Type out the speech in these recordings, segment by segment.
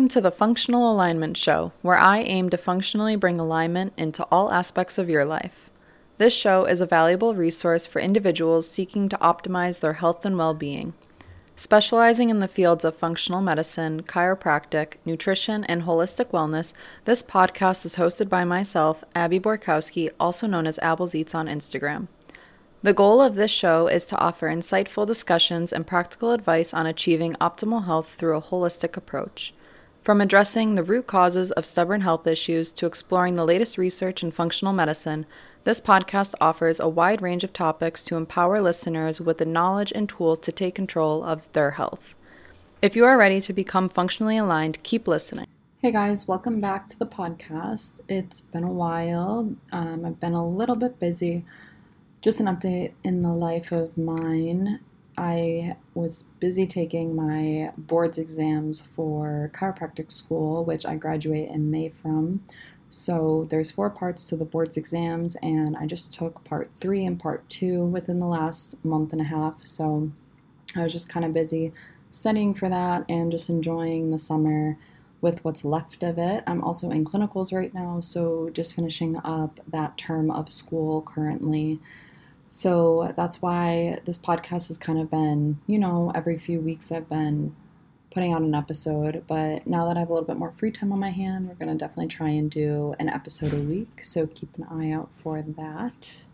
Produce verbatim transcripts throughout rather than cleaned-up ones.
Welcome to the Functional Alignment Show, where I aim to functionally bring alignment into all aspects of your life. This show is a valuable resource for individuals seeking to optimize their health and well-being. Specializing in the fields of functional medicine, chiropractic, nutrition, and holistic wellness, this podcast is hosted by myself, Abby Borkowski, also known as Abbles Eats on Instagram. The goal of this show is to offer insightful discussions and practical advice on achieving optimal health through a holistic approach. From addressing the root causes of stubborn health issues to exploring the latest research in functional medicine, this podcast offers a wide range of topics to empower listeners with the knowledge and tools to take control of their health. If you are ready to become functionally aligned, keep listening. Hey guys, welcome back to the podcast. It's been a while. Um, I've been a little bit busy. Just an update in the life of mine. I was busy taking my boards exams for chiropractic school, which I graduate in May from. So there's four parts to the boards exams, and I just took part three and part two within the last month and a half. So I was just kind of busy studying for that and just enjoying the summer with what's left of it. I'm also in clinicals right now, so just finishing up that term of school currently. So that's why this podcast has kind of been, you know, every few weeks I've been putting out an episode. But now that I have a little bit more free time on my hand, we're going to definitely try and do an episode a week. So keep an eye out for that.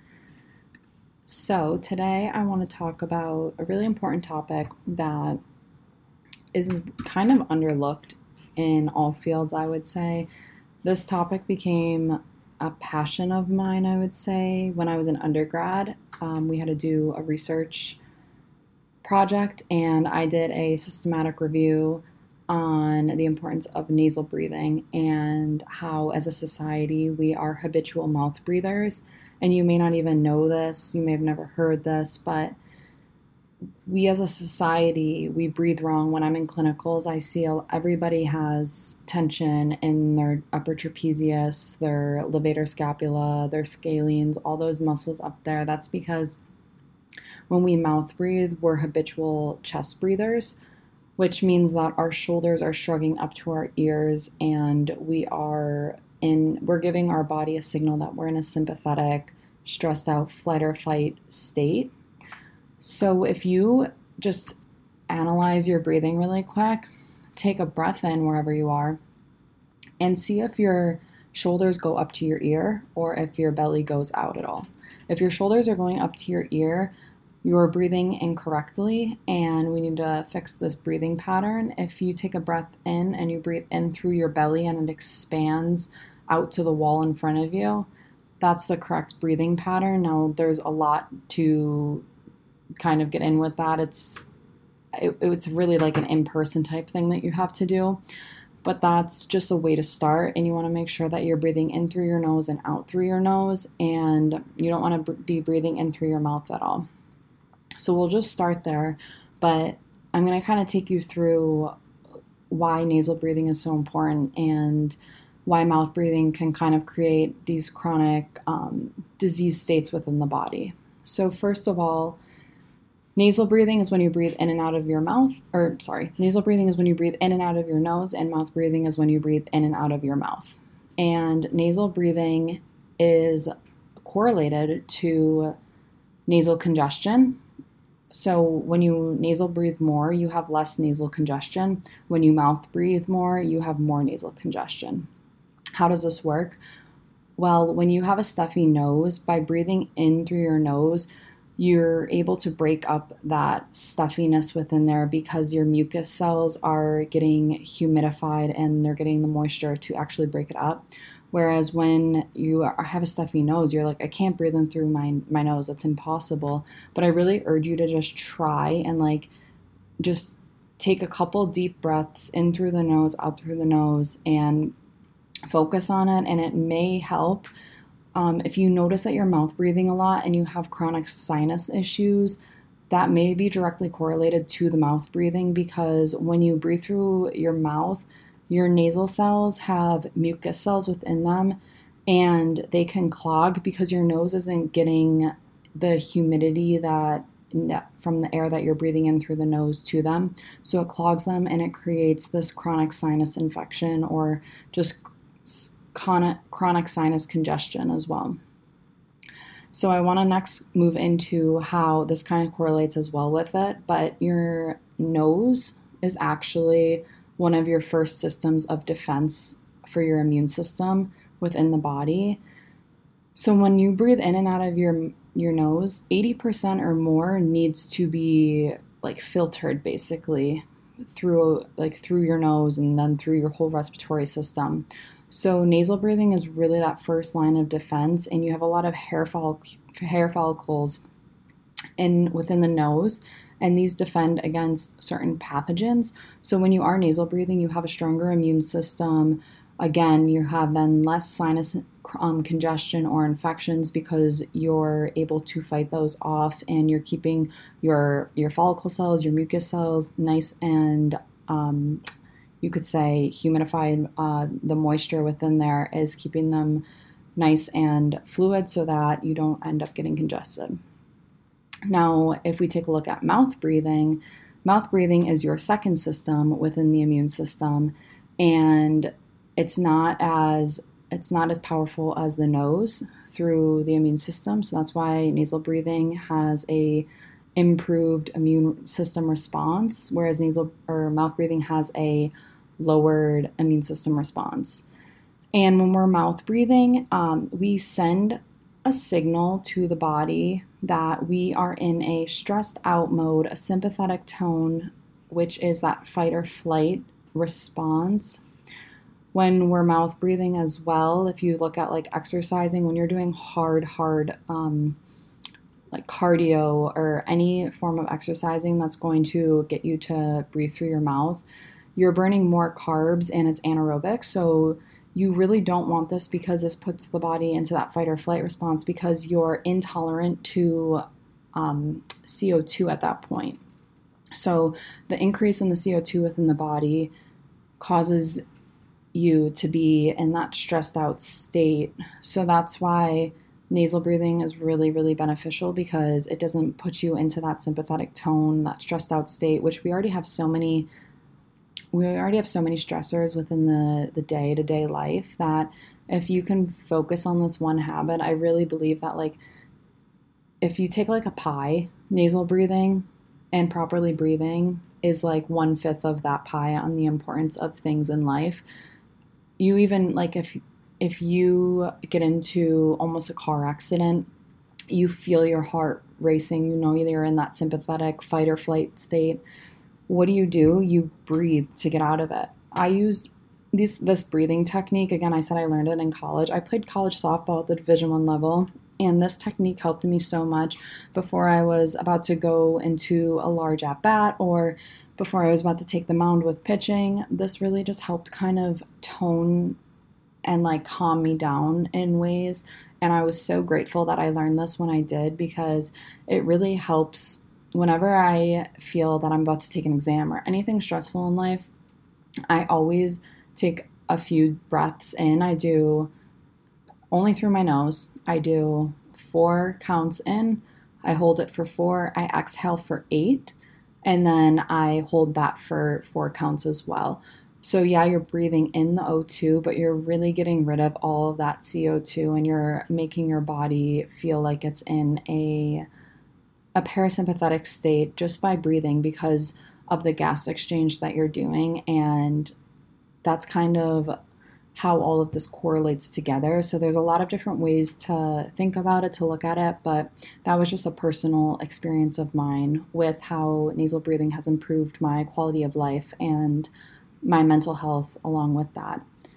So today I want to talk about a really important topic that is kind of underlooked in all fields, I would say. This topic became a passion of mine, I would say. When I was an undergrad, um, we had to do a research project, and I did a systematic review on the importance of nasal breathing and how, as a society, we are habitual mouth breathers. And you may not even know this, you may have never heard this, but we as a society, we breathe wrong. When I'm in clinicals, I see everybody has tension in their upper trapezius, their levator scapula, their scalenes, all those muscles up there. That's because when we mouth breathe, we're habitual chest breathers, which means that our shoulders are shrugging up to our ears, and we are in, we're giving our body a signal that we're in a sympathetic, stressed out flight or fight state. So if you just analyze your breathing really quick, take a breath in wherever you are, and see if your shoulders go up to your ear or if your belly goes out at all. If your shoulders are going up to your ear, you're breathing incorrectly, and we need to fix this breathing pattern. If you take a breath in and you breathe in through your belly and it expands out to the wall in front of you, that's the correct breathing pattern. Now, there's a lot to kind of get in with that. It's it, it's really like an in-person type thing that you have to do, but that's just a way to start. And you want to make sure that you're breathing in through your nose and out through your nose, and you don't want to be breathing in through your mouth at all. So we'll just start there, but I'm going to kind of take you through why nasal breathing is so important and why mouth breathing can kind of create these chronic um, disease states within the body. So first of all, nasal breathing is when you breathe in and out of your mouth, or sorry, nasal breathing is when you breathe in and out of your nose, and mouth breathing is when you breathe in and out of your mouth. And nasal breathing is correlated to nasal congestion. So when you nasal breathe more, you have less nasal congestion. When you mouth breathe more, you have more nasal congestion. How does this work? Well, when you have a stuffy nose, by breathing in through your nose, you're able to break up that stuffiness within there because your mucus cells are getting humidified and they're getting the moisture to actually break it up. Whereas when you are, have a stuffy nose, you're like, I can't breathe in through my, my nose. That's impossible. But I really urge you to just try and like just take a couple deep breaths in through the nose, out through the nose, and focus on it. And it may help. Um, if you notice that you're mouth breathing a lot and you have chronic sinus issues, that may be directly correlated to the mouth breathing, because when you breathe through your mouth, your nasal cells have mucus cells within them, and they can clog because your nose isn't getting the humidity that from the air that you're breathing in through the nose to them. So it clogs them and it creates this chronic sinus infection or just chronic, chronic sinus congestion as well. So I want to next move into how this kind of correlates as well with it, but your nose is actually one of your first systems of defense for your immune system within the body. So when you breathe in and out of your your nose, eighty percent or more needs to be like filtered basically through like through your nose and then through your whole respiratory system. So nasal breathing is really that first line of defense, and you have a lot of hair follic- hair follicles in within the nose, and these defend against certain pathogens. So when you are nasal breathing, you have a stronger immune system. Again, you have then less sinus um, congestion or infections because you're able to fight those off, and you're keeping your your follicle cells, your mucus cells nice and um, you could say humidified. Uh, the moisture within there is keeping them nice and fluid so that you don't end up getting congested. Now, if we take a look at mouth breathing, mouth breathing is your second system within the immune system, and it's not as it's not as powerful as the nose through the immune system. So that's why nasal breathing has a improved immune system response, whereas nasal or mouth breathing has a lowered immune system response. And when we're mouth breathing, um, we send a signal to the body that we are in a stressed out mode, a sympathetic tone, which is that fight or flight response. When we're mouth breathing as well, if you look at like exercising, when you're doing hard, hard, um, like cardio or any form of exercising that's going to get you to breathe through your mouth, you're burning more carbs and it's anaerobic. So you really don't want this because this puts the body into that fight or flight response because you're intolerant to um, C O two at that point. So the increase in the C O two within the body causes you to be in that stressed out state. So that's why nasal breathing is really, really beneficial because it doesn't put you into that sympathetic tone, that stressed out state, which we already have so many we already have so many stressors within the, the day-to-day life that if you can focus on this one habit, I really believe that like if you take like a pie, nasal breathing and properly breathing is like one fifth of that pie on the importance of things in life. You even like if if you get into almost a car accident, you feel your heart racing, you know you're in that sympathetic fight or flight state. What do you do? You breathe to get out of it. I used this this breathing technique. Again, I said I learned it in college. I played college softball at the Division One level, and this technique helped me so much before I was about to go into a large at bat or before I was about to take the mound with pitching. This really just helped kind of tone and like calm me down in ways. And I was so grateful that I learned this when I did because it really helps. Whenever I feel that I'm about to take an exam or anything stressful in life, I always take a few breaths in. I do only through my nose. I do four counts in. I hold it for four. I exhale for eight. And then I hold that for four counts as well. So yeah, you're breathing in the O two, but you're really getting rid of all of that C O two and you're making your body feel like it's in a a parasympathetic state just by breathing because of the gas exchange that you're doing. And that's kind of how all of this correlates together. So there's a lot of different ways to think about it, to look at it, but that was just a personal experience of mine with how nasal breathing has improved my quality of life and my mental health along with that.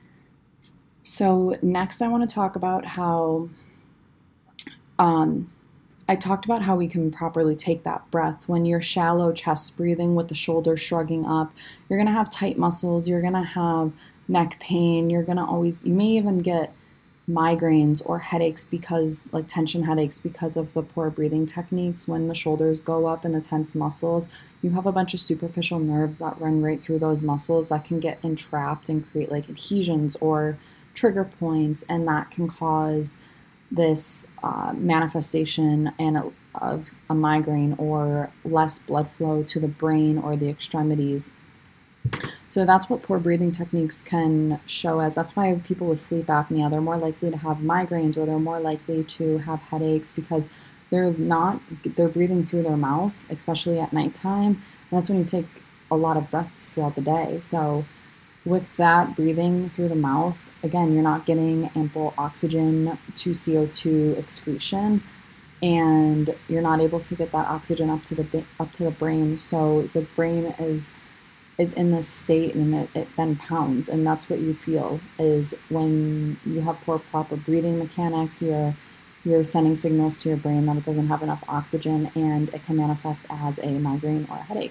So next I want to talk about how um, I talked about how we can properly take that breath. When you're shallow chest breathing with the shoulders shrugging up, you're going to have tight muscles, you're going to have neck pain, you're going to always, you may even get migraines or headaches because, like tension headaches because of the poor breathing techniques. When the shoulders go up and the tense muscles, you have a bunch of superficial nerves that run right through those muscles that can get entrapped and create like adhesions or trigger points, and that can cause this uh, manifestation and of a migraine or less blood flow to the brain or the extremities. So that's what poor breathing techniques can show as. That's why people with sleep apnea, they're more likely to have migraines or they're more likely to have headaches because they're not, they're breathing through their mouth, especially at nighttime. And that's when you take a lot of breaths throughout the day. So with that breathing through the mouth, again, you're not getting ample oxygen to C O two excretion, and you're not able to get that oxygen up to the up to the brain. So the brain is is in this state, and it, it then pounds, and that's what you feel is when you have poor proper breathing mechanics. You're you're sending signals to your brain that it doesn't have enough oxygen, and it can manifest as a migraine or a headache.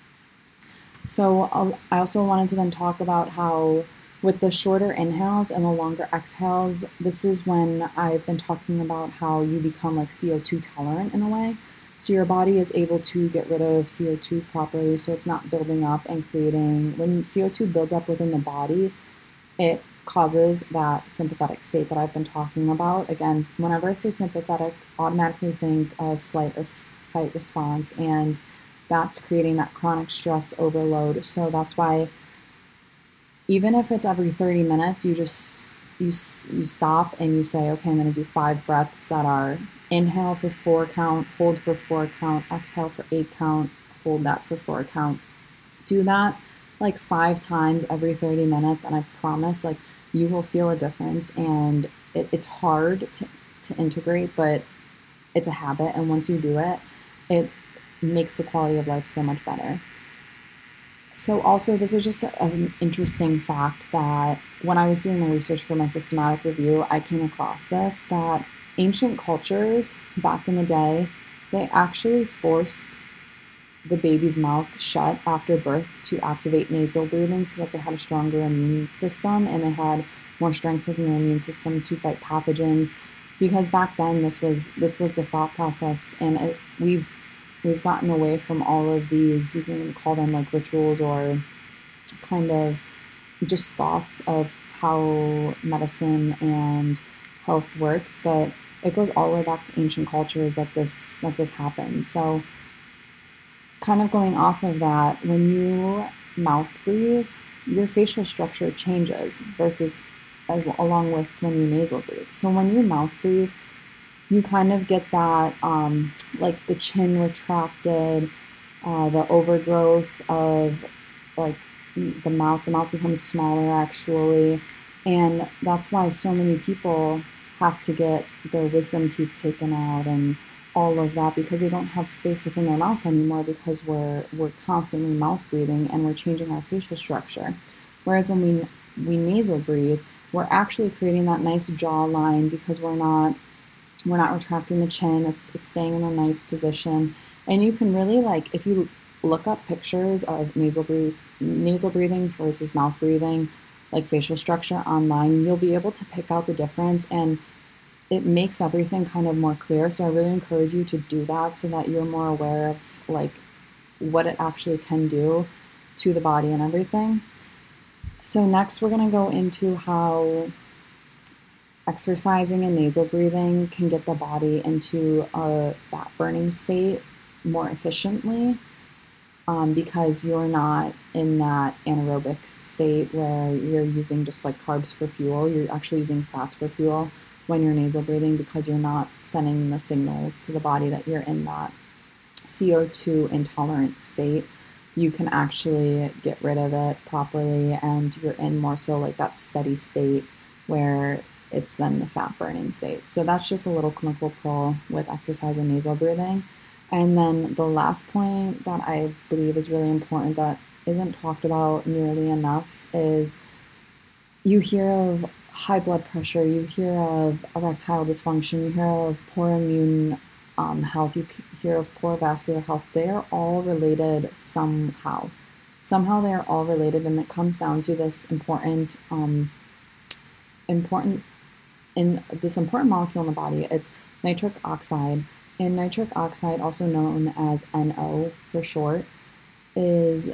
So I'll, I also wanted to then talk about how with the shorter inhales and the longer exhales, this is when I've been talking about how you become like C O two tolerant in a way. So your body is able to get rid of C O two properly, so it's not building up and creating, when C O two builds up within the body, it causes that sympathetic state that I've been talking about. Again, whenever I say sympathetic, automatically think of flight or fight response, and that's creating that chronic stress overload. So that's why even if it's every thirty minutes, you just you you stop and you say, okay, I'm going to do five breaths that are inhale for four count, hold for four count, exhale for eight count, hold that for four count. Do that like five times every thirty minutes, and I promise like you will feel a difference. And it, it's hard to, to integrate, but it's a habit, and once you do it, it makes the quality of life so much better. So also, this is just a, an interesting fact that when I was doing the research for my systematic review, I came across this, that ancient cultures back in the day, they actually forced the baby's mouth shut after birth to activate nasal breathing so that they had a stronger immune system and they had more strength within their immune system to fight pathogens. Because back then, this was this was the thought process, and it, we've we've gotten away from all of these, you can call them like rituals or kind of just thoughts of how medicine and health works, but it goes all the way back to ancient cultures that this that this happened. So kind of going off of that, when you mouth breathe, your facial structure changes versus as along with when you nasal breathe. So when you mouth breathe, you kind of get that, um, like the chin retracted, uh, the overgrowth of like the mouth. The mouth becomes smaller actually, and that's why so many people have to get their wisdom teeth taken out and all of that, because they don't have space within their mouth anymore because we're we're constantly mouth breathing and we're changing our facial structure. Whereas when we we nasal breathe, we're actually creating that nice jawline because we're not we're not retracting the chin. It's it's staying in a nice position. And you can really, like, if you look up pictures of nasal breathe nasal breathing versus mouth breathing, like facial structure online, you'll be able to pick out the difference, and it makes everything kind of more clear. So I really encourage you to do that so that you're more aware of like what it actually can do to the body and everything. So next we're going to go into how exercising and nasal breathing can get the body into a fat burning state more efficiently, um, because you're not in that anaerobic state where you're using just like carbs for fuel. You're actually using fats for fuel when you're nasal breathing, because you're not sending the signals to the body that you're in that C O two intolerant state. You can actually get rid of it properly, and you're in more so like that steady state where it's then the fat burning state. So that's just a little clinical pro with exercise and nasal breathing. And then the last point that I believe is really important that isn't talked about nearly enough is you hear of high blood pressure, you hear of erectile dysfunction, you hear of poor immune um, health, you hear of poor vascular health. They are all related somehow. Somehow they are all related, and it comes down to this important, um, important in this important molecule in the body. It's nitric oxide, and nitric oxide, also known as N O for short, is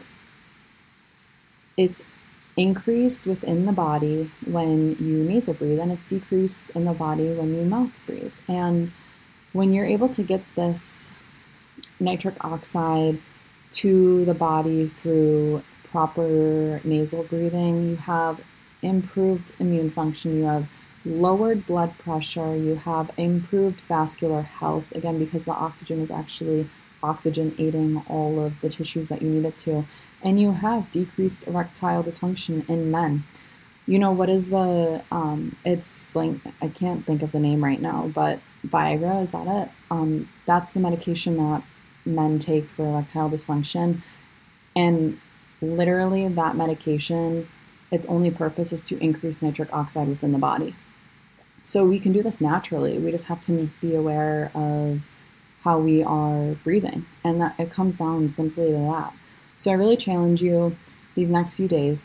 it's increased within the body when you nasal breathe, and it's decreased in the body when you mouth breathe. And when you're able to get this nitric oxide to the body through proper nasal breathing, you have improved immune function, you have lowered blood pressure, you have improved vascular health, again, because the oxygen is actually oxygenating all of the tissues that you need it to, and you have decreased erectile dysfunction in men. You know, what is the, um, it's blank, I can't think of the name right now, but Viagra, is that it? Um, that's the medication that men take for erectile dysfunction. And literally, that medication, its only purpose is to increase nitric oxide within the body. So we can do this naturally. We just have to be aware of how we are breathing. And that it comes down simply to that. So I really challenge you these next few days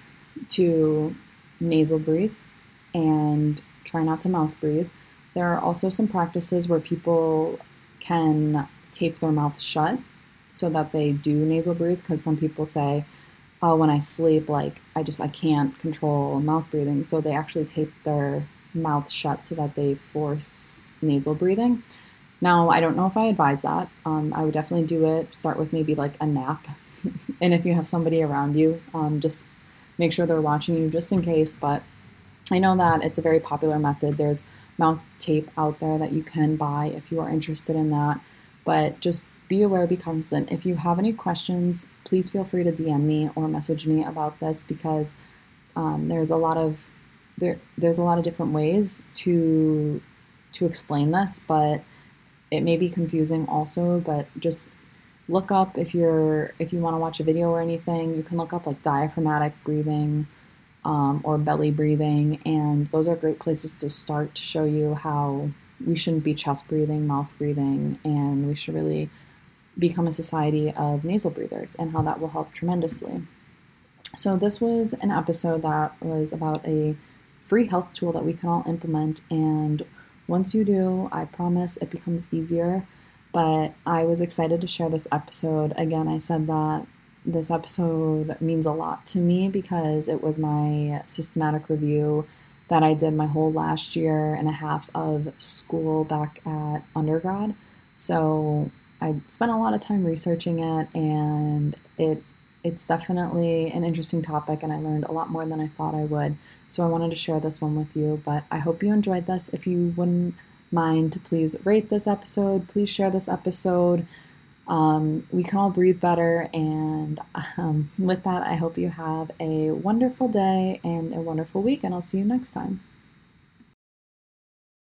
to nasal breathe and try not to mouth breathe. There are also some practices where people can tape their mouth shut so that they do nasal breathe, because some people say, oh, when I sleep, like I just I can't control mouth breathing. So they actually tape their mouth shut so that they force nasal breathing. Now, I don't know if I advise that. Um, I would definitely do it. Start with maybe like a nap. And if you have somebody around you, um, just make sure they're watching you just in case. But I know that it's a very popular method. There's mouth tape out there that you can buy if you are interested in that. But just be aware, be cognizant. If you have any questions, please feel free to D M me or message me about this, because um, there's a lot of there there's a lot of different ways to to explain this, but it may be confusing also. But just look up, if you're if you want to watch a video or anything, you can look up like diaphragmatic breathing um, or belly breathing, and those are great places to start to show you how we shouldn't be chest breathing, mouth breathing, and we should really become a society of nasal breathers, and how that will help tremendously. So this was an episode that was about a free health tool that we can all implement, and once you do, I promise it becomes easier. But I was excited to share this episode. Again, I said that this episode means a lot to me because it was my systematic review that I did my whole last year and a half of school back at undergrad. So I spent a lot of time researching it, and it it's definitely an interesting topic, and I learned a lot more than I thought I would. So I wanted to share this one with you, but I hope you enjoyed this. If you wouldn't mind to please rate this episode, please share this episode. Um, we can all breathe better, and um, with that, I hope you have a wonderful day and a wonderful week, and I'll see you next time.